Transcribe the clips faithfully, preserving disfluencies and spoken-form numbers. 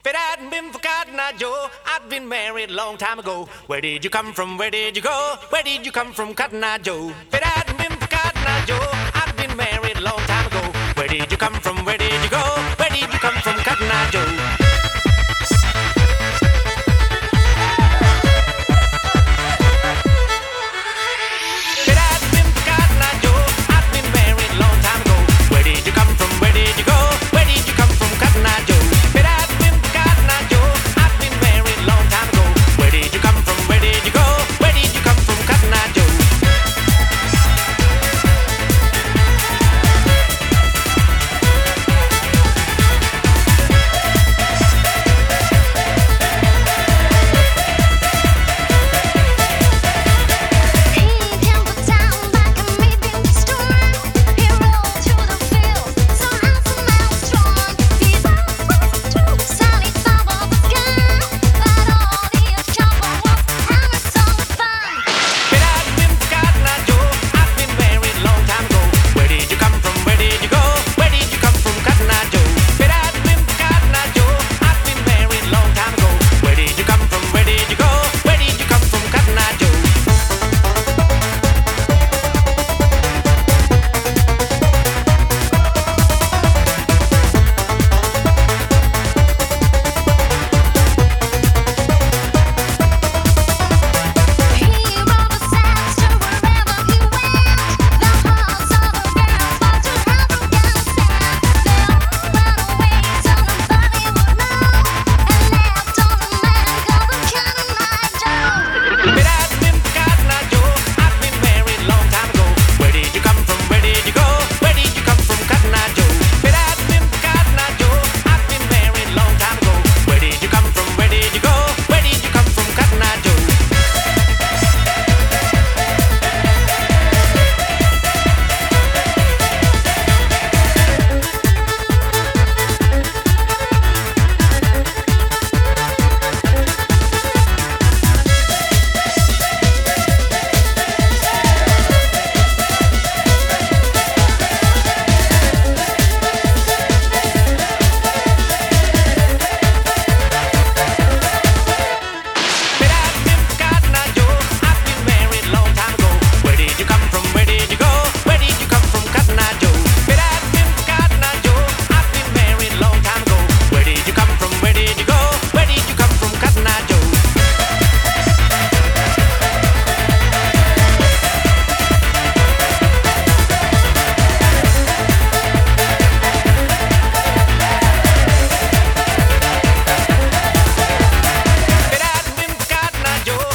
If it hadn't been for Cotton Eye Joe, I'd been married a long time ago. Where did you come from? Where did you go? Where did you come from, Cotton Eye Joe? If it hadn't been for Cotton Eye Joe, I'd been married a long time ago. Where did you come from? Where did you go? Where did you come from, Cotton Eye Joe?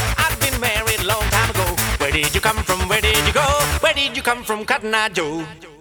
Where did you come from? Where did you go? Where did you come from, Cotton Eye Joe?